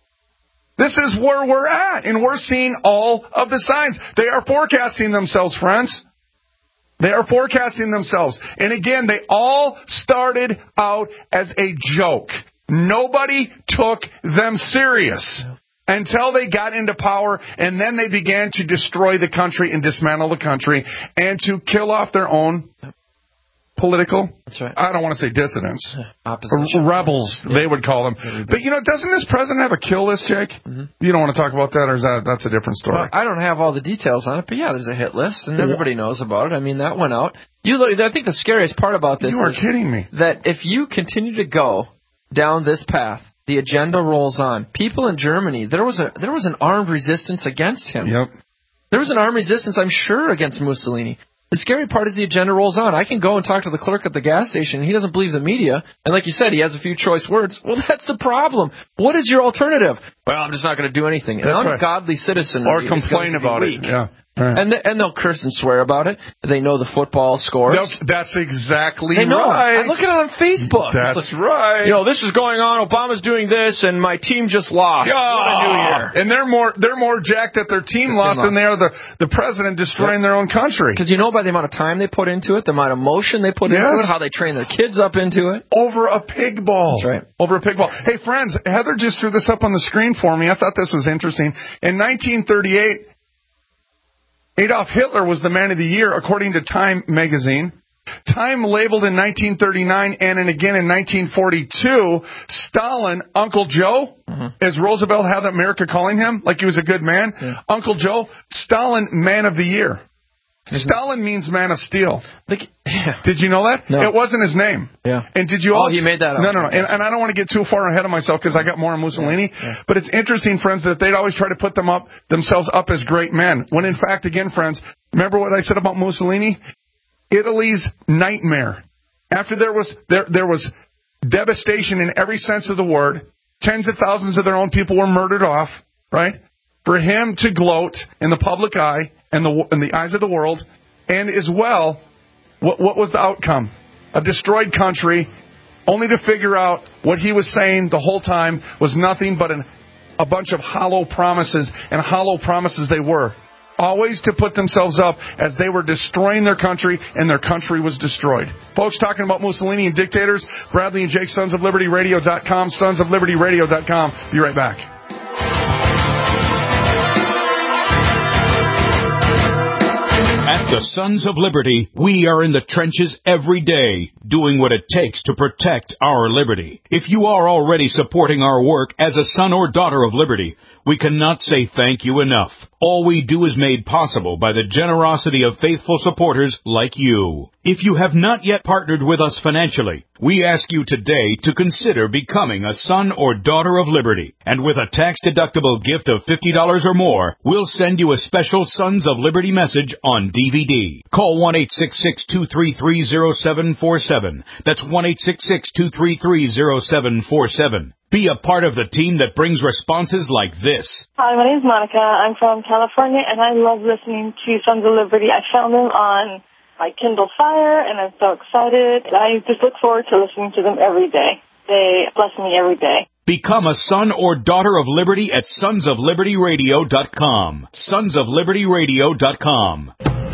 This is where we're at, and we're seeing all of the signs. They are forecasting themselves, friends. They are forecasting themselves. And again, they all started out as a joke. Nobody took them serious until they got into power, and then they began to destroy the country and dismantle the country and to kill off their own political, that's right. I don't want to say dissidents, opposition. Rebels, they would call them. But, doesn't this president have a kill list, Jake? You don't want to talk about that, or is that's a different story? Well, I don't have all the details on it, but there's a hit list, and everybody knows about it. I mean, that went out. I think the scariest part about this is kidding me. That if you continue to go down this path, the agenda rolls on. People in Germany, there was an armed resistance against him. Yep. There was an armed resistance, I'm sure, against Mussolini. The scary part is the agenda rolls on. I can go and talk to the clerk at the gas station. He doesn't believe the media. And like you said, he has a few choice words. Well, that's the problem. What is your alternative? Well, I'm just not going to do anything. An ungodly citizen. Or complain about it. Yeah. Right. And they'll curse and swear about it. They know the football scores. That's exactly they know. right. I look at it on Facebook. That's right. This is going on. Obama's doing this, and my team just lost. What a new year. And they're more jacked that their team lost than they are the president destroying their own country. Because by the amount of time they put into it, the amount of emotion they put into it, how they train their kids up into it. Over a pig ball. That's right. Over a pig ball. Hey, friends, Heather just threw this up on the screen for me. I thought this was interesting. In 1938, Adolf Hitler was the man of the year, according to Time magazine. Time labeled in 1939 and again in 1942, Stalin, Uncle Joe, as Roosevelt had America calling him, like he was a good man. Yeah. Uncle Joe, Stalin, man of the year. Stalin means man of steel. Did you know that? No. It wasn't his name. Yeah. And did you also... he made that up. No. And I don't want to get too far ahead of myself because I got more on Mussolini. Yeah. But it's interesting, friends, that they'd always try to put themselves up as great men. When in fact, again, friends, remember what I said about Mussolini? Italy's nightmare. After there was devastation in every sense of the word, tens of thousands of their own people were murdered off, right? For him to gloat in the public eye and the eyes of the world, and as well, what was the outcome? A destroyed country, only to figure out what he was saying the whole time was nothing but a bunch of hollow promises, and hollow promises they were. Always to put themselves up as they were destroying their country, and their country was destroyed. Folks, talking about Mussolini and dictators, Bradley and Jake, sonsoflibertyradio.com, sonsoflibertyradio.com. Be right back. At the Sons of Liberty, we are in the trenches every day, doing what it takes to protect our liberty. If you are already supporting our work as a son or daughter of liberty, We cannot say thank you enough. All we do is made possible by the generosity of faithful supporters like you. If you have not yet partnered with us financially, we ask you today to consider becoming a son or daughter of Liberty. And with a tax-deductible gift of $50 or more, we'll send you a special Sons of Liberty message on DVD. Call 1-866-233-0747. That's 1-866-233-0747. Be a part of the team that brings responses like this. Hi, my name is Monica. I'm from California, and I love listening to Sons of Liberty. I found them on my Kindle Fire, and I'm so excited. I just look forward to listening to them every day. They bless me every day. Become a son or daughter of Liberty at sonsoflibertyradio.com. Sonsoflibertyradio.com.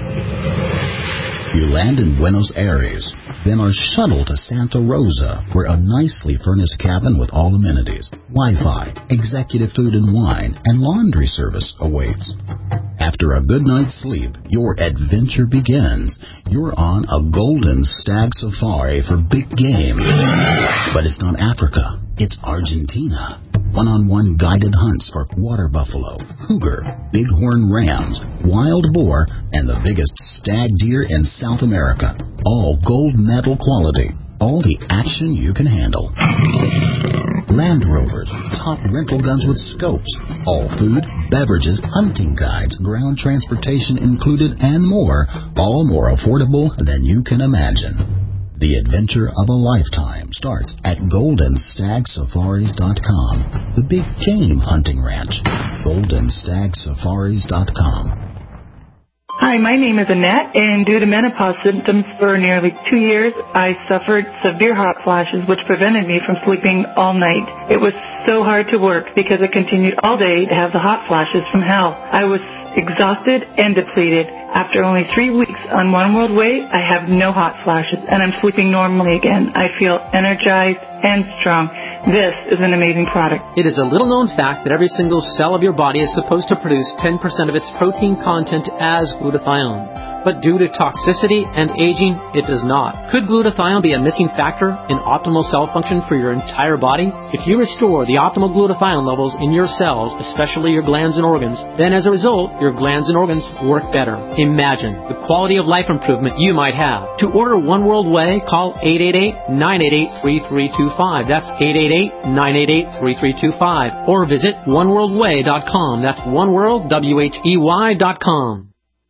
You land in Buenos Aires, then are shuttled to Santa Rosa, where a nicely furnished cabin with all amenities, Wi-Fi, executive food and wine, and laundry service awaits. After a good night's sleep, your adventure begins. You're on a golden stag safari for big game. But it's not Africa, it's Argentina. One-on-one guided hunts for water buffalo, cougar, bighorn rams, wild boar, and the biggest stag deer in South America. All gold medal quality. All the action you can handle. Land Rovers, top rental guns with scopes, all food, beverages, hunting guides, ground transportation included, and more, all more affordable than you can imagine. The adventure of a lifetime starts at GoldenStagSafaris.com, the big game hunting ranch. GoldenStagSafaris.com. Hi, my name is Annette, and due to menopause symptoms for nearly 2 years, I suffered severe hot flashes, which prevented me from sleeping all night. It was so hard to work because I continued all day to have the hot flashes from hell. I was exhausted and depleted. After only 3 weeks on One World Way, I have no hot flashes, and I'm sleeping normally again. I feel energized and strong. This is an amazing product. It is a little-known fact that every single cell of your body is supposed to produce 10% of its protein content as glutathione. But due to toxicity and aging, it does not. Could glutathione be a missing factor in optimal cell function for your entire body? If you restore the optimal glutathione levels in your cells, especially your glands and organs, then as a result, your glands and organs work better. Imagine the quality of life improvement you might have. To order One World Way, call 888-988-3325. That's 888-988-3325. Or visit oneworldway.com. That's oneworld.com.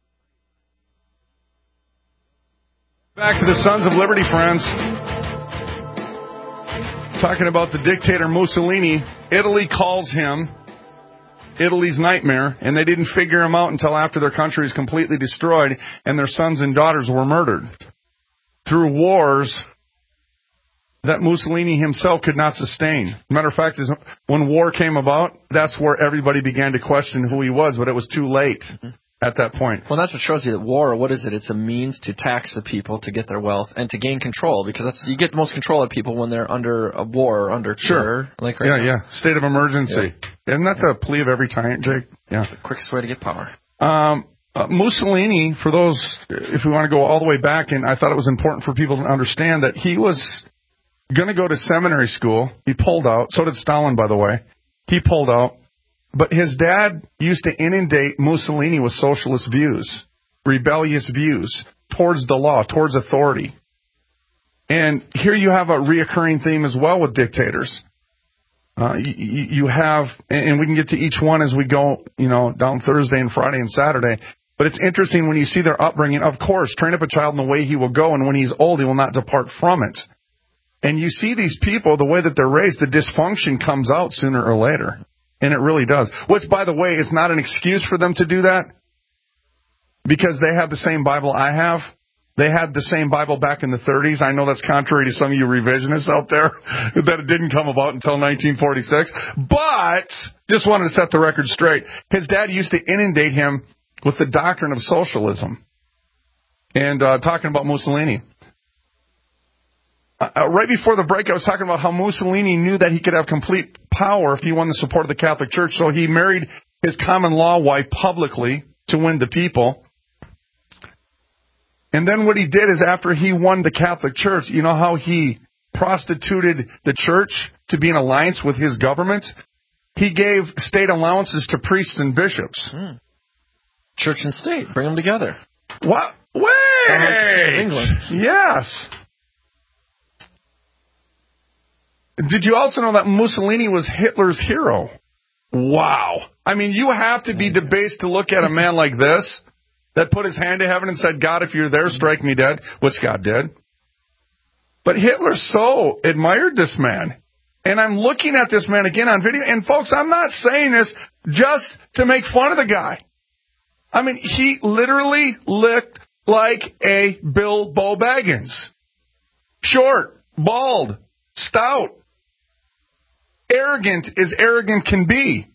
Back to the Sons of Liberty, friends. Talking about the dictator Mussolini. Italy calls him Italy's nightmare, and they didn't figure him out until after their country was completely destroyed and their sons and daughters were murdered. Through wars that Mussolini himself could not sustain. Matter of fact, when war came about, that's where everybody began to question who he was, but it was too late. At that point. Well, that's what shows you that war, what is it? It's a means to tax the people to get their wealth and to gain control, because you get the most control of people when they're under a war or under terror. Like right now. State of emergency. Yeah. Isn't that the plea of every tyrant, Jake? Yeah. It's the quickest way to get power. Mussolini, for those, if we want to go all the way back, and I thought it was important for people to understand that he was going to go to seminary school. He pulled out. So did Stalin, by the way. He pulled out. But his dad used to inundate Mussolini with socialist views, rebellious views towards the law, towards authority. And here you have a reoccurring theme as well with dictators. You have, and we can get to each one as we go, down Thursday and Friday and Saturday. But it's interesting when you see their upbringing. Of course, train up a child in the way he will go, and when he's old, he will not depart from it. And you see these people, the way that they're raised, the dysfunction comes out sooner or later. And it really does. Which, by the way, is not an excuse for them to do that. Because they have the same Bible I have. They had the same Bible back in the 30s. I know that's contrary to some of you revisionists out there, that it didn't come about until 1946. But, just wanted to set the record straight. His dad used to inundate him with the doctrine of socialism. And talking about Mussolini. Right before the break, I was talking about how Mussolini knew that he could have complete power if he won the support of the Catholic Church. So he married his common law wife publicly to win the people. And then what he did is after he won the Catholic Church, you know how he prostituted the church to be in alliance with his government? he gave state allowances to priests and bishops. Church and state, bring them together. What? Wait! England. Yes. Did you also know that Mussolini was Hitler's hero? Wow. I mean, you have to be debased to look at a man like this that put his hand to heaven and said, God, if you're there, strike me dead, which God did. But Hitler so admired this man. And I'm looking at this man again on video. And, folks, I'm not saying this just to make fun of the guy. I mean, he literally looked like a Bilbo Baggins. Short, bald, stout. Arrogant as arrogant can be.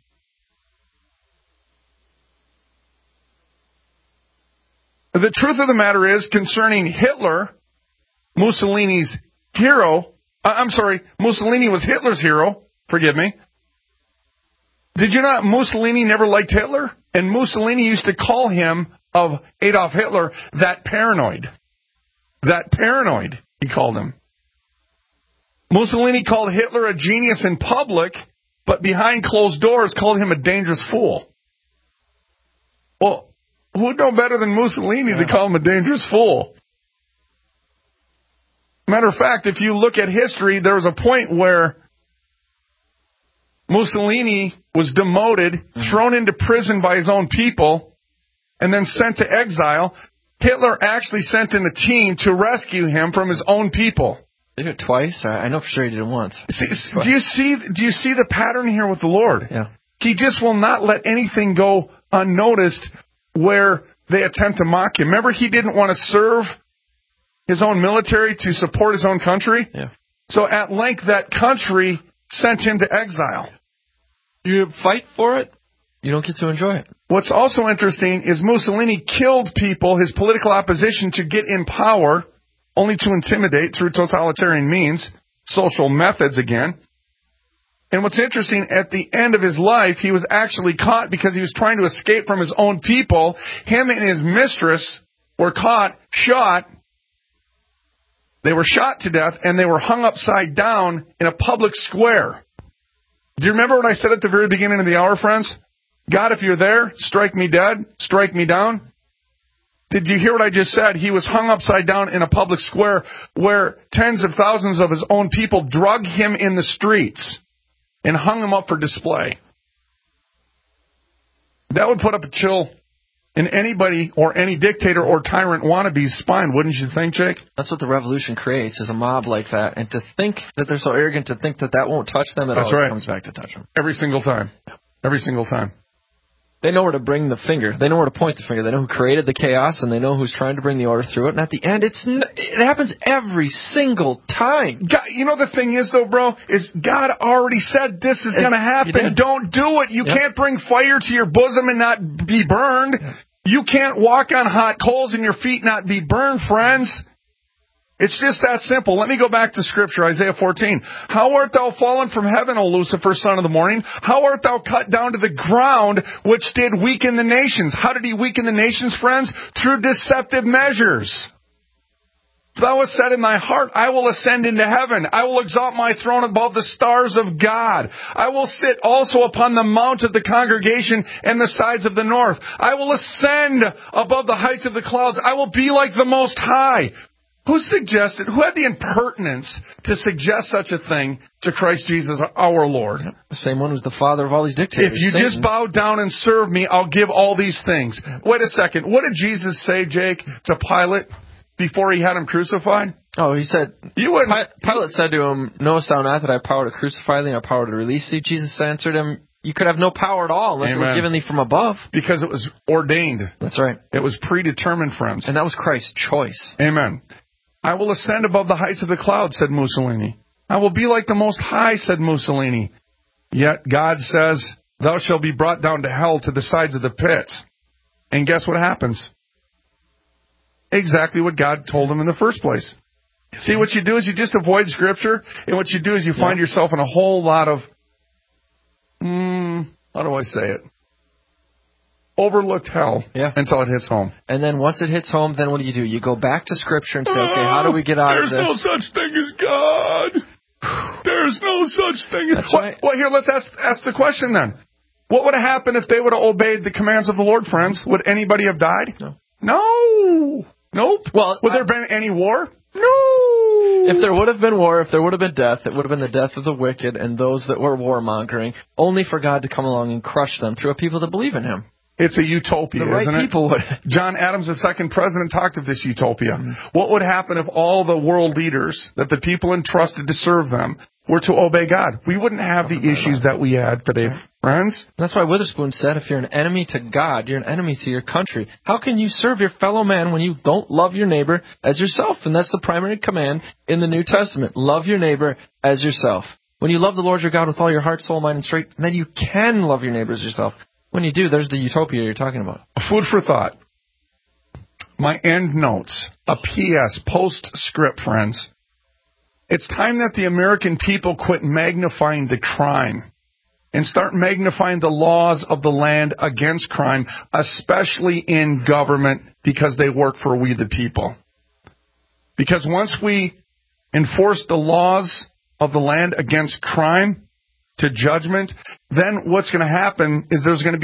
The truth of the matter is, concerning Hitler, Mussolini's hero, Mussolini was Hitler's hero, forgive me. Did you know Mussolini never liked Hitler? And Mussolini used to call him, of Adolf Hitler, that paranoid. That paranoid, he called him. Mussolini called Hitler a genius in public, but behind closed doors called him a dangerous fool. Well, who would know better than Mussolini to call him a dangerous fool? Matter of fact, if you look at history, there was a point where Mussolini was demoted, thrown into prison by his own people, and then sent to exile. Hitler actually sent in a team to rescue him from his own people. Did he do it twice? I know for sure he did it once. Do you see the pattern here with the Lord? Yeah. He just will not let anything go unnoticed where they attempt to mock him. Remember, he didn't want to serve his own military to support his own country? Yeah. So at length, that country sent him to exile. You fight for it, you don't get to enjoy it. What's also interesting is Mussolini killed people, his political opposition, to get in power, only to intimidate through totalitarian means, social methods again. And what's interesting, at the end of his life, he was actually caught because he was trying to escape from his own people. Him and his mistress were caught, shot. They were shot to death, and they were hung upside down in a public square. Do you remember what I said at the very beginning of the hour, friends? God, if you're there, strike me dead, strike me down. Did you hear what I just said? He was hung upside down in a public square where tens of thousands of his own people drug him in the streets and hung him up for display. That would put up a chill in anybody or any dictator or tyrant wannabe's spine, wouldn't you think, Jake? That's what the revolution creates, is a mob like that. And to think that they're so arrogant to think that won't touch them, it always comes back to touch them. Every single time. Every single time. They know where to bring the finger. They know where to point the finger. They know who created the chaos, and they know who's trying to bring the order through it. And at the end, it happens every single time. God, you know the thing is, though, bro, is God already said this is going to happen. Don't do it. You can't bring fire to your bosom and not be burned. You can't walk on hot coals and your feet not be burned, friends. It's just that simple. Let me go back to Scripture, Isaiah 14. How art thou fallen from heaven, O Lucifer, son of the morning? How art thou cut down to the ground, which did weaken the nations? How did he weaken the nations, friends? Through deceptive measures. Thou hast said in thy heart, I will ascend into heaven. I will exalt my throne above the stars of God. I will sit also upon the mount of the congregation and the sides of the north. I will ascend above the heights of the clouds. I will be like the Most High. Who had the impertinence to suggest such a thing to Christ Jesus our Lord? The same one who's the father of all these dictators. If you just bow down and serve me, I'll give all these things. Wait a second. What did Jesus say, Jake, to Pilate before he had him crucified? Oh, he said, Pilate said to him, knowest thou not that I have power to crucify thee and I have power to release thee? Jesus answered him, you could have no power at all unless it was given thee from above. Because it was ordained. That's right. It was predetermined, friends. And that was Christ's choice. Amen. I will ascend above the heights of the clouds, said Mussolini. I will be like the Most High, said Mussolini. Yet God says, thou shalt be brought down to hell, to the sides of the pit. And guess what happens? Exactly what God told him in the first place. See, what you do is you just avoid Scripture, and what you do is you find yourself in a whole lot of, how do I say it? Overlooked hell until it hits home. And then once it hits home, then what do? You go back to Scripture and say, okay, how do we get out of this? There's no such thing as God. There's no such thing. That's right. Well, here, let's ask the question then. What would have happened if they would have obeyed the commands of the Lord, friends? Would anybody have died? No. Nope. Well, would there have been any war? No. If there would have been war, if there would have been death, it would have been the death of the wicked and those that were warmongering, only for God to come along and crush them through a people that believe in Him. It's a utopia, the right isn't it? People would. John Adams, the second president, talked of this utopia. What would happen if all the world leaders that the people entrusted to serve them were to obey God? We wouldn't have the issues that we had today, friends. That's why Witherspoon said, if you're an enemy to God, you're an enemy to your country. How can you serve your fellow man when you don't love your neighbor as yourself? And that's the primary command in the New Testament. Love your neighbor as yourself. When you love the Lord your God with all your heart, soul, mind, and strength, then you can love your neighbor as yourself. When you do, there's the utopia you're talking about. Food for thought. My end notes. A P.S. Postscript, friends. It's time that the American people quit magnifying the crime and start magnifying the laws of the land against crime, especially in government, because they work for we the people. Because once we enforce the laws of the land against crime to judgment, then what's going to happen is there's going to be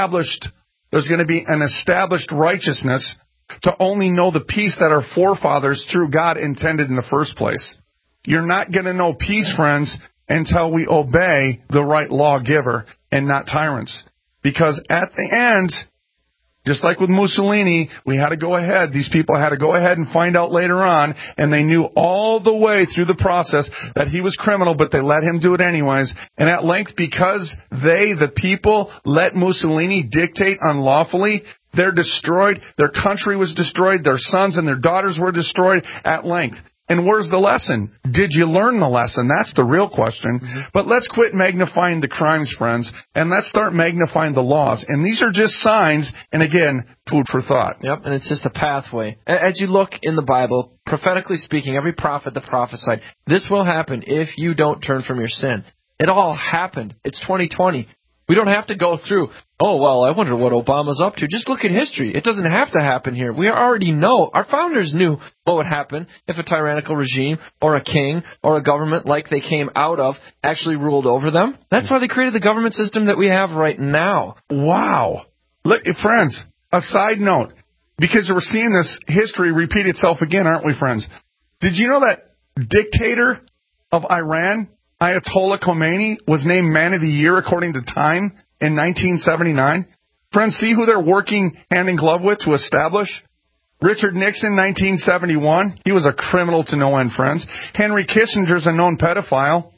an established righteousness to only know the peace that our forefathers through God intended in the first place. You're not going to know peace, friends, until we obey the right lawgiver and not tyrants. Because at the end, just like with Mussolini, we had to go ahead. These people had to go ahead and find out later on, and they knew all the way through the process that he was criminal, but they let him do it anyways. And at length, because they, the people, let Mussolini dictate unlawfully, they're destroyed. Their country was destroyed. Their sons and their daughters were destroyed at length. And where's the lesson? Did you learn the lesson? That's the real question. But let's quit magnifying the crimes, friends, and let's start magnifying the laws. And these are just signs, and again, food for thought. Yep, and it's just a pathway. As you look in the Bible, prophetically speaking, every prophet that prophesied, this will happen if you don't turn from your sin. It all happened. It's 2020. We don't have to go through, oh, well, I wonder what Obama's up to. Just look at history. It doesn't have to happen here. We already know. Our founders knew what would happen if a tyrannical regime or a king or a government like they came out of actually ruled over them. That's why they created the government system that we have right now. Wow. Look, friends, a side note, because we're seeing this history repeat itself again, aren't we, friends? Did you know that dictator of Iran, Ayatollah Khomeini, was named Man of the Year according to Time in 1979? Friends, see who they're working hand in glove with to establish? Richard Nixon, 1971. He was a criminal to no end, friends. Henry Kissinger's a known pedophile,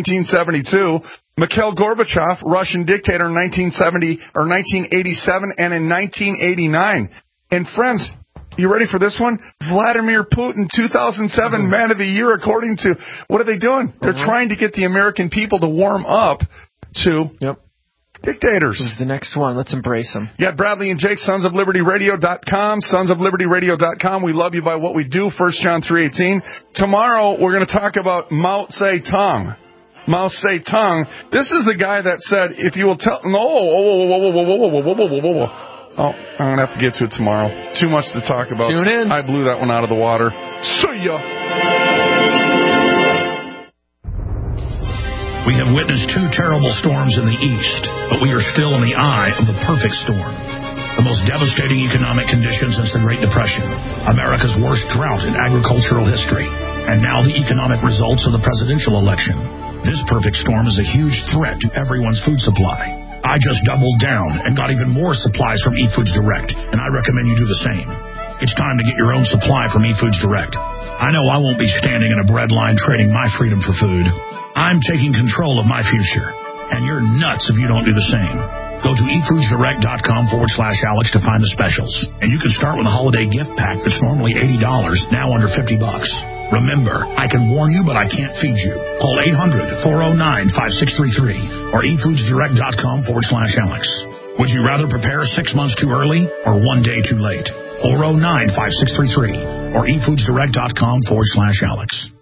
1972. Mikhail Gorbachev, Russian dictator, 1987 and in 1989. And friends, you ready for this one? Vladimir Putin, 2007 Man of the Year, according to... What are they doing? They're trying to get the American people to warm up to dictators. Who's the next one? Let's embrace them. You got Bradley and Jake, sonsoflibertyradio.com, sonsoflibertyradio.com. We love you by what we do, 1 John 3:18. Tomorrow, we're going to talk about Mao Zedong. Mao Zedong. This is the guy that said, if you will tell... Oh, I'm going to have to get to it tomorrow. Too much to talk about. Tune in. I blew that one out of the water. See ya. We have witnessed 2 terrible storms in the east, but we are still in the eye of the perfect storm. The most devastating economic conditions since the Great Depression, America's worst drought in agricultural history, and now the economic results of the presidential election. This perfect storm is a huge threat to everyone's food supply. I just doubled down and got even more supplies from eFoods Direct, and I recommend you do the same. It's time to get your own supply from eFoods Direct. I know I won't be standing in a bread line trading my freedom for food. I'm taking control of my future, and you're nuts if you don't do the same. Go to efoodsdirect.com/Alex to find the specials, and you can start with a holiday gift pack that's normally $80, now under $50. Remember, I can warn you, but I can't feed you. Call 800-409-5633 or efoodsdirect.com/Alex. Would you rather prepare 6 months too early or 1 day too late? 409-5633 or efoodsdirect.com/Alex.